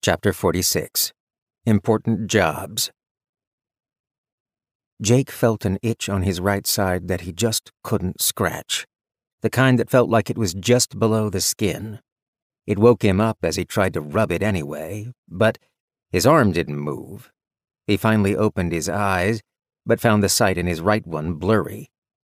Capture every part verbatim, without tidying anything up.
Chapter forty-six. Important Jobs. Jake felt an itch on his right side that he just couldn't scratch, the kind that felt like it was just below the skin. It woke him up as he tried to rub it anyway, but his arm didn't move. He finally opened his eyes, but found the sight in his right one blurry.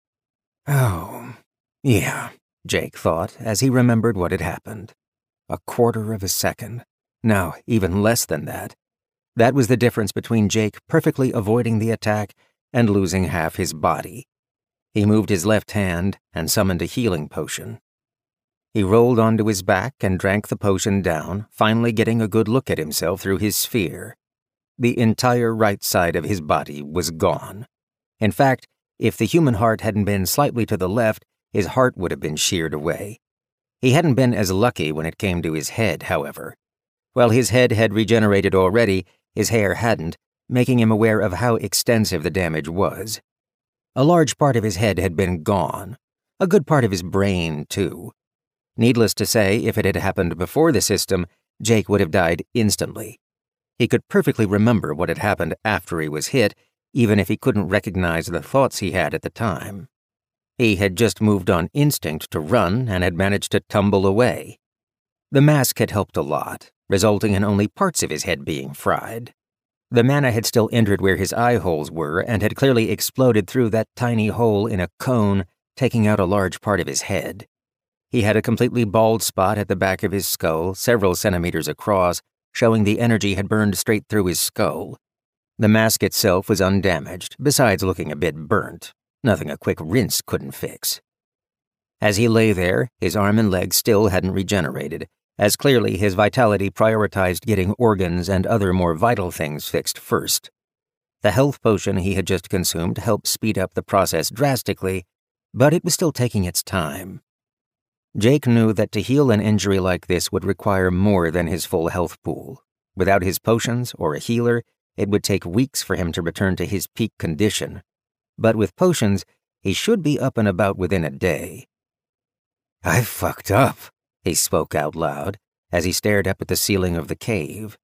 Oh, yeah, Jake thought as he remembered what had happened. A quarter of a second. No, even less than that. That was the difference between Jake perfectly avoiding the attack and losing half his body. He moved his left hand and summoned a healing potion. He rolled onto his back and drank the potion down, finally getting a good look at himself through his sphere. The entire right side of his body was gone. In fact, if the human heart hadn't been slightly to the left, his heart would have been sheared away. He hadn't been as lucky when it came to his head, however. While his head had regenerated already, his hair hadn't, making him aware of how extensive the damage was. A large part of his head had been gone. A good part of his brain, too. Needless to say, if it had happened before the system, Jake would have died instantly. He could perfectly remember what had happened after he was hit, even if he couldn't recognize the thoughts he had at the time. He had just moved on instinct to run and had managed to tumble away. The mask had helped a lot, resulting in only parts of his head being fried. The mana had still entered where his eye holes were and had clearly exploded through that tiny hole in a cone, taking out a large part of his head. He had a completely bald spot at the back of his skull, several centimeters across, showing the energy had burned straight through his skull. The mask itself was undamaged, besides looking a bit burnt, nothing a quick rinse couldn't fix. As he lay there, his arm and leg still hadn't regenerated, as clearly his vitality prioritized getting organs and other more vital things fixed first. The health potion he had just consumed helped speed up the process drastically, but it was still taking its time. Jake knew that to heal an injury like this would require more than his full health pool. Without his potions or a healer, it would take weeks for him to return to his peak condition. But with potions, he should be up and about within a day. "I fucked up," he spoke out loud as he stared up at the ceiling of the cave.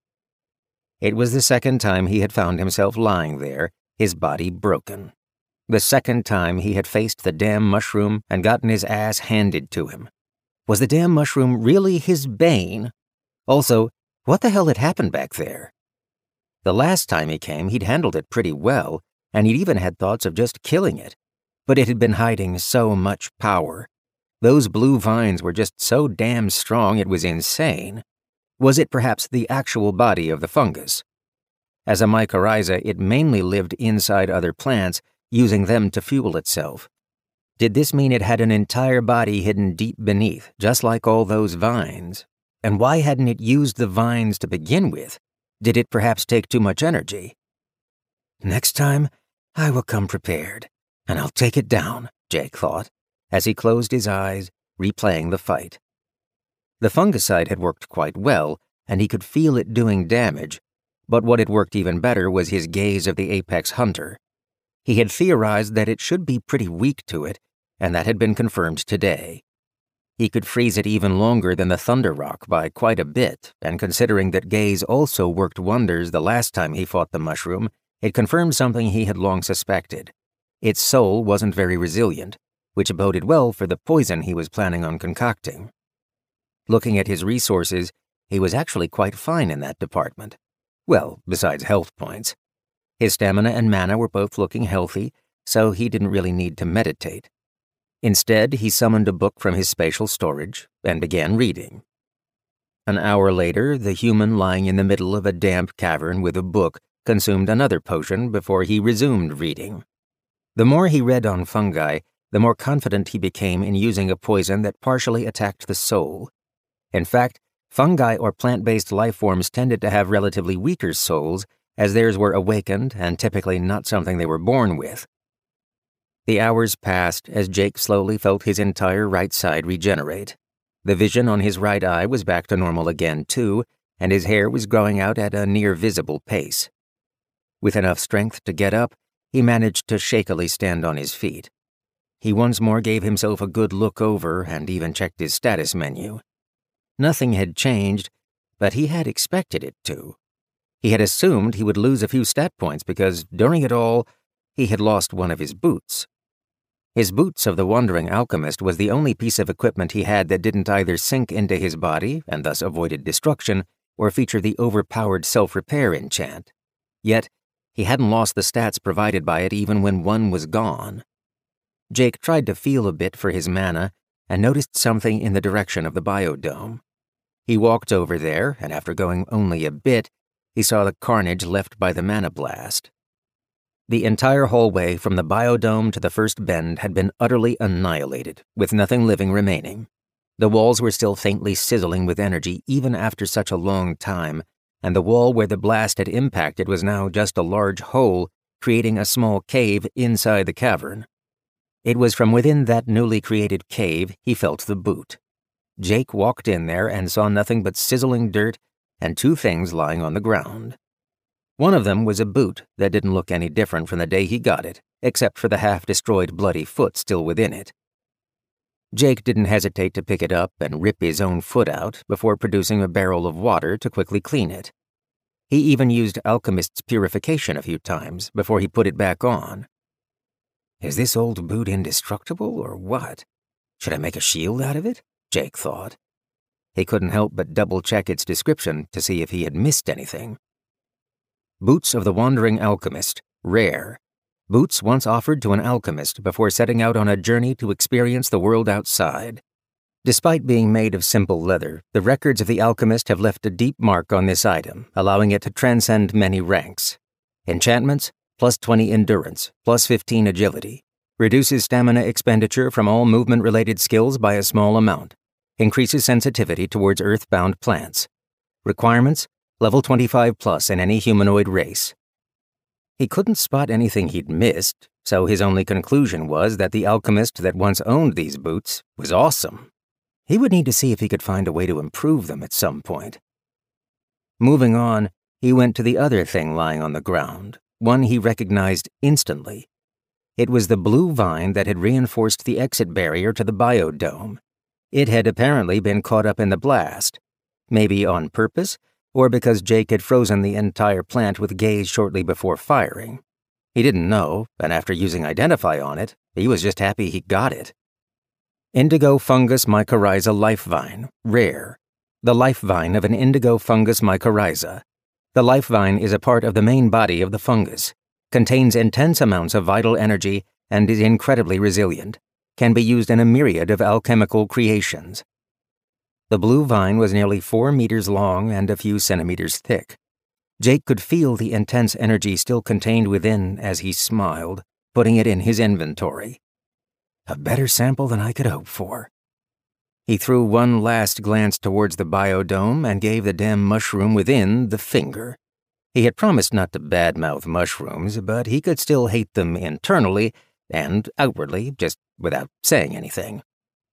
It was the second time he had found himself lying there, his body broken. The second time he had faced the damn mushroom and gotten his ass handed to him. Was the damn mushroom really his bane? Also, what the hell had happened back there? The last time he came, he'd handled it pretty well, and he'd even had thoughts of just killing it. But it had been hiding so much power. Those blue vines were just so damn strong it was insane. Was it perhaps the actual body of the fungus? As a mycorrhiza, it mainly lived inside other plants, using them to fuel itself. Did this mean it had an entire body hidden deep beneath, just like all those vines? And why hadn't it used the vines to begin with? Did it perhaps take too much energy? "Next time, I will come prepared, and I'll take it down," Jake thought, as he closed his eyes, replaying the fight. The fungicide had worked quite well, and he could feel it doing damage, but what had worked even better was his gaze of the apex hunter. He had theorized that it should be pretty weak to it, and that had been confirmed today. He could freeze it even longer than the Thunder Rock by quite a bit, and considering that gaze also worked wonders the last time he fought the mushroom, it confirmed something he had long suspected. Its soul wasn't very resilient, which boded well for the poison he was planning on concocting. Looking at his resources, he was actually quite fine in that department. Well, besides health points. His stamina and mana were both looking healthy, so he didn't really need to meditate. Instead, he summoned a book from his spatial storage and began reading. An hour later, the human lying in the middle of a damp cavern with a book consumed another potion before he resumed reading. The more he read on fungi, the more confident he became in using a poison that partially attacked the soul. In fact, fungi or plant-based life forms tended to have relatively weaker souls, as theirs were awakened and typically not something they were born with. The hours passed as Jake slowly felt his entire right side regenerate. The vision on his right eye was back to normal again, too, and his hair was growing out at a near-visible pace. With enough strength to get up, he managed to shakily stand on his feet. He once more gave himself a good look over and even checked his status menu. Nothing had changed, but he had expected it to. He had assumed he would lose a few stat points because, during it all, he had lost one of his boots. His boots of the Wandering Alchemist was the only piece of equipment he had that didn't either sink into his body, and thus avoided destruction, or feature the overpowered self-repair enchant. Yet, he hadn't lost the stats provided by it even when one was gone. Jake tried to feel a bit for his mana, and noticed something in the direction of the biodome. He walked over there, and after going only a bit, he saw the carnage left by the mana blast. The entire hallway from the biodome to the first bend had been utterly annihilated, with nothing living remaining. The walls were still faintly sizzling with energy even after such a long time, and the wall where the blast had impacted was now just a large hole, creating a small cave inside the cavern. It was from within that newly created cave he felt the boot. Jake walked in there and saw nothing but sizzling dirt and two things lying on the ground. One of them was a boot that didn't look any different from the day he got it, except for the half-destroyed bloody foot still within it. Jake didn't hesitate to pick it up and rip his own foot out before producing a barrel of water to quickly clean it. He even used Alchemist's purification a few times before he put it back on. Is this old boot indestructible, or what? Should I make a shield out of it? Jake thought. He couldn't help but double-check its description to see if he had missed anything. Boots of the Wandering Alchemist, rare. Boots once offered to an alchemist before setting out on a journey to experience the world outside. Despite being made of simple leather, the records of the alchemist have left a deep mark on this item, allowing it to transcend many ranks. Enchantments, plus twenty endurance, plus fifteen agility. Reduces stamina expenditure from all movement-related skills by a small amount. Increases sensitivity towards earthbound plants. Requirements, level twenty-five plus in any humanoid race. He couldn't spot anything he'd missed, so his only conclusion was that the alchemist that once owned these boots was awesome. He would need to see if he could find a way to improve them at some point. Moving on, he went to the other thing lying on the ground, one he recognized instantly. It was the blue vine that had reinforced the exit barrier to the biodome. It had apparently been caught up in the blast, maybe on purpose, or because Jake had frozen the entire plant with gaze shortly before firing. He didn't know, and after using Identify on it, he was just happy he got it. Indigo Fungus Mycorrhiza Life Vine, rare. The life vine of an indigo fungus mycorrhiza. The life vine is a part of the main body of the fungus, contains intense amounts of vital energy, and is incredibly resilient. Can be used in a myriad of alchemical creations. The blue vine was nearly four meters long and a few centimeters thick. Jake could feel the intense energy still contained within as he smiled, putting it in his inventory. A better sample than I could hope for. He threw one last glance towards the biodome and gave the damn mushroom within the finger. He had promised not to badmouth mushrooms, but he could still hate them internally and outwardly, just without saying anything.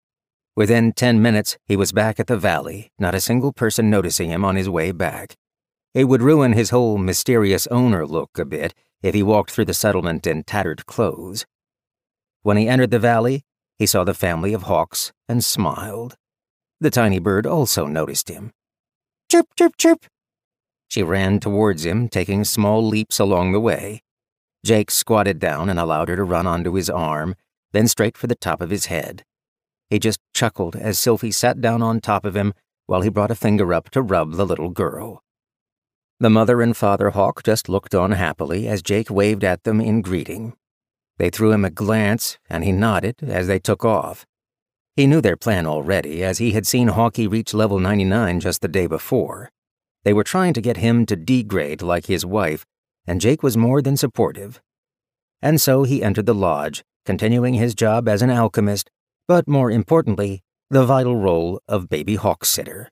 Within ten minutes, he was back at the valley, not a single person noticing him on his way back. It would ruin his whole mysterious owner look a bit if he walked through the settlement in tattered clothes. When he entered the valley, he saw the family of hawks and smiled. The tiny bird also noticed him. Chirp, chirp, chirp. She ran towards him, taking small leaps along the way. Jake squatted down and allowed her to run onto his arm, then straight for the top of his head. He just chuckled as Sylphie sat down on top of him while he brought a finger up to rub the little girl. The mother and father hawk just looked on happily as Jake waved at them in greeting. They threw him a glance, and he nodded as they took off. He knew their plan already, as he had seen Hawkie reach level ninety-nine just the day before. They were trying to get him to degrade like his wife, and Jake was more than supportive. And so he entered the lodge, continuing his job as an alchemist, but more importantly, the vital role of baby hawk sitter.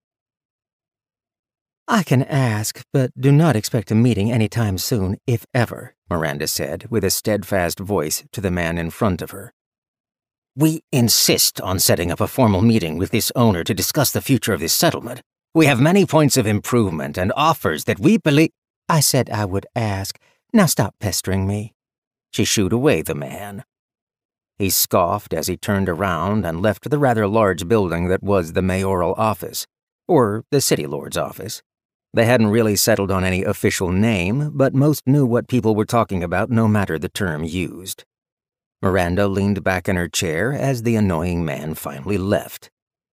I can ask, but do not expect a meeting any time soon, if ever, Miranda said with a steadfast voice to the man in front of her. We insist on setting up a formal meeting with this owner to discuss the future of this settlement. We have many points of improvement and offers that we believe— I said I would ask. Now stop pestering me. She shooed away the man. He scoffed as he turned around and left the rather large building that was the mayoral office, or the city lord's office. They hadn't really settled on any official name, but most knew what people were talking about no matter the term used. Miranda leaned back in her chair as the annoying man finally left.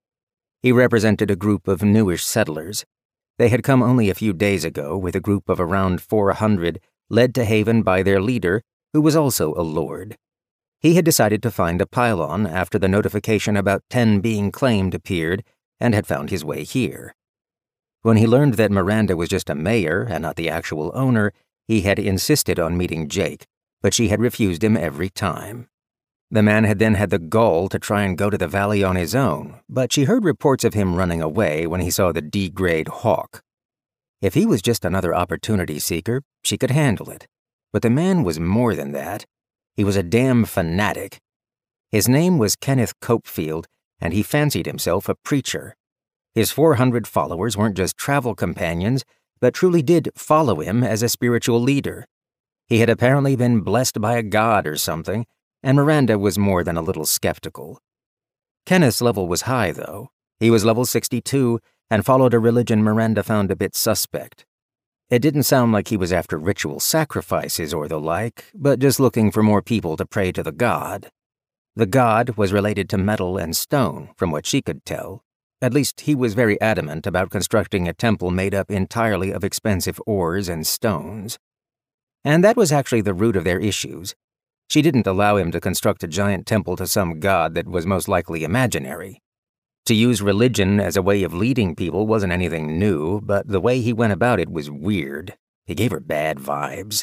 He represented a group of newish settlers. They had come only a few days ago with a group of around four hundred, led to Haven by their leader, who was also a lord. He had decided to find a pylon after the notification about ten being claimed appeared and had found his way here. When he learned that Miranda was just a mayor and not the actual owner, he had insisted on meeting Jake, but she had refused him every time. The man had then had the gall to try and go to the valley on his own, but she heard reports of him running away when he saw the D-grade Hawk. If he was just another opportunity seeker, she could handle it. But the man was more than that. He was a damn fanatic. His name was Kenneth Copefield, and he fancied himself a preacher. His four hundred followers weren't just travel companions, but truly did follow him as a spiritual leader. He had apparently been blessed by a god or something, and Miranda was more than a little skeptical. Kenneth's level was high, though. He was level sixty-two, and followed a religion Miranda found a bit suspect. It didn't sound like he was after ritual sacrifices or the like, but just looking for more people to pray to the god. The god was related to metal and stone, from what she could tell. At least he was very adamant about constructing a temple made up entirely of expensive ores and stones. And that was actually the root of their issues. She didn't allow him to construct a giant temple to some god that was most likely imaginary. To use religion as a way of leading people wasn't anything new, but the way he went about it was weird. He gave her bad vibes.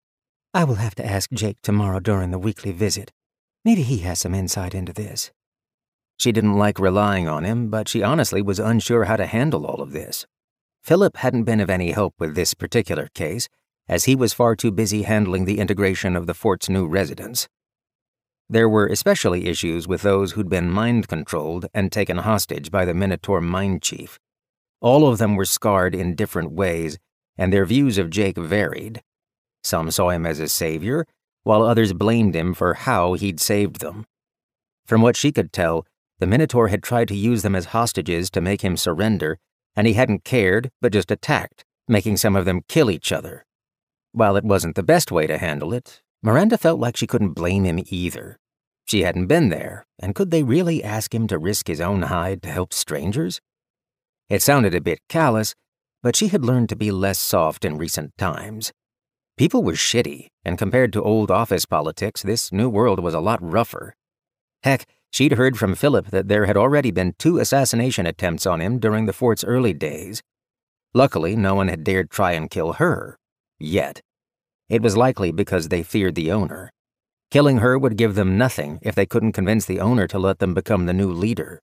I will have to ask Jake tomorrow during the weekly visit. Maybe he has some insight into this. She didn't like relying on him, but she honestly was unsure how to handle all of this. Philip hadn't been of any help with this particular case, as he was far too busy handling the integration of the fort's new residents. There were especially issues with those who'd been mind-controlled and taken hostage by the Minotaur mine chief. All of them were scarred in different ways, and their views of Jake varied. Some saw him as a savior, while others blamed him for how he'd saved them. From what she could tell, the Minotaur had tried to use them as hostages to make him surrender, and he hadn't cared, but just attacked, making some of them kill each other. While it wasn't the best way to handle it, Miranda felt like she couldn't blame him either. She hadn't been there, and could they really ask him to risk his own hide to help strangers? It sounded a bit callous, but she had learned to be less soft in recent times. People were shitty, and compared to old office politics, this new world was a lot rougher. Heck, she'd heard from Philip that there had already been two assassination attempts on him during the fort's early days. Luckily, no one had dared try and kill her. Yet. It was likely because they feared the owner. Killing her would give them nothing if they couldn't convince the owner to let them become the new leader.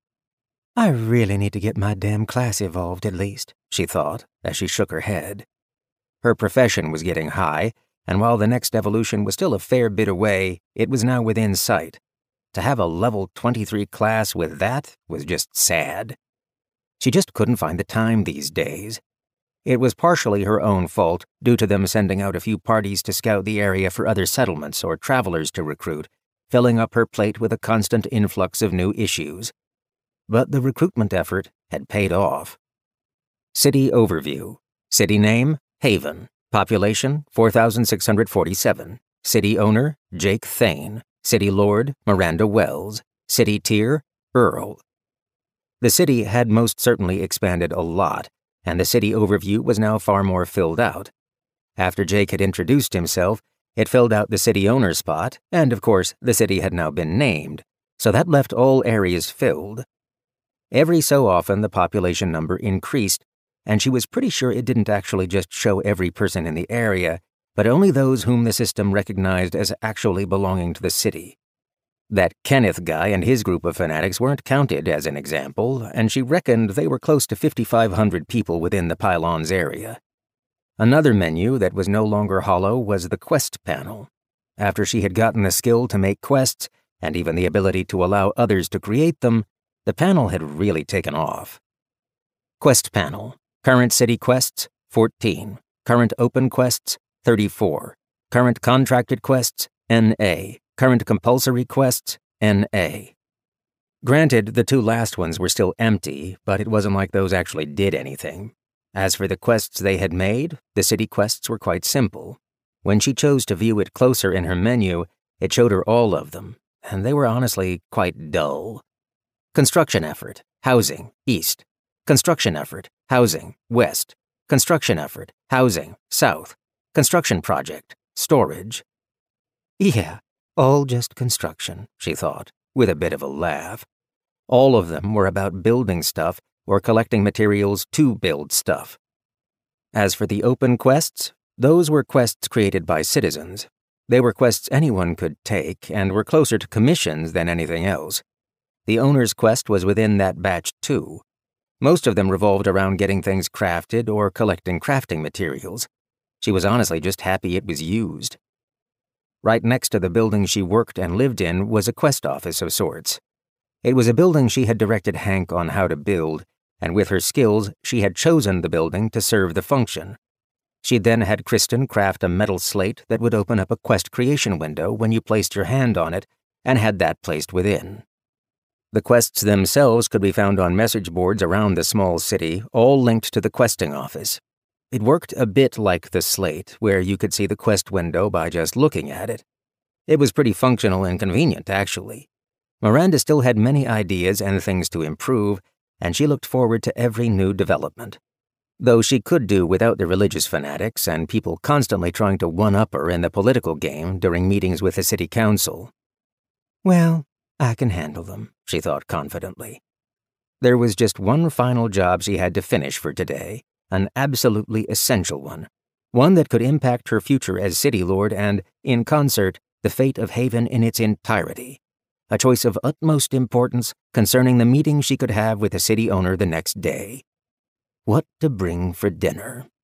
I really need to get my damn class evolved at least, she thought, as she shook her head. Her profession was getting high, and while the next evolution was still a fair bit away, it was now within sight. To have a level twenty-three class with that was just sad. She just couldn't find the time these days. It was partially her own fault, due to them sending out a few parties to scout the area for other settlements or travelers to recruit, filling up her plate with a constant influx of new issues. But the recruitment effort had paid off. City overview. City name, Haven. Population, four thousand six hundred forty-seven. City owner, Jake Thane. City lord, Miranda Wells. City tier, Earl. The city had most certainly expanded a lot, and the city overview was now far more filled out. After Jake had introduced himself, it filled out the city owner spot, and of course, the city had now been named, so that left all areas filled. Every so often, the population number increased, and she was pretty sure it didn't actually just show every person in the area, but only those whom the system recognized as actually belonging to the city. That Kenneth guy and his group of fanatics weren't counted as an example, and she reckoned they were close to fifty-five hundred people within the pylon's area. Another menu that was no longer hollow was the quest panel. After she had gotten the skill to make quests, and even the ability to allow others to create them, the panel had really taken off. Quest panel. Current city quests, fourteen. Current open quests, thirty-four. Current contracted quests, N A. Current compulsory quests, N A. Granted, the two last ones were still empty, but it wasn't like those actually did anything. As for the quests they had made, the city quests were quite simple. When she chose to view it closer in her menu, it showed her all of them, and they were honestly quite dull. Construction effort, housing, east. Construction effort, housing, west. Construction effort, housing, south. Construction project, storage. Yeah, all just construction, she thought, with a bit of a laugh. All of them were about building stuff or collecting materials to build stuff. As for the open quests, those were quests created by citizens. They were quests anyone could take and were closer to commissions than anything else. The owner's quest was within that batch too. Most of them revolved around getting things crafted or collecting crafting materials. She was honestly just happy it was used. Right next to the building she worked and lived in was a quest office of sorts. It was a building she had directed Hank on how to build, and with her skills, she had chosen the building to serve the function. She then had Kristen craft a metal slate that would open up a quest creation window when you placed your hand on it, and had that placed within. The quests themselves could be found on message boards around the small city, all linked to the questing office. It worked a bit like the slate, where you could see the quest window by just looking at it. It was pretty functional and convenient, actually. Miranda still had many ideas and things to improve, and she looked forward to every new development. Though she could do without the religious fanatics and people constantly trying to one-up her in the political game during meetings with the city council. Well, I can handle them, she thought confidently. There was just one final job she had to finish for today, an absolutely essential one, one that could impact her future as City Lord and, in concert, the fate of Haven in its entirety. A choice of utmost importance concerning the meeting she could have with the city owner the next day. What to bring for dinner.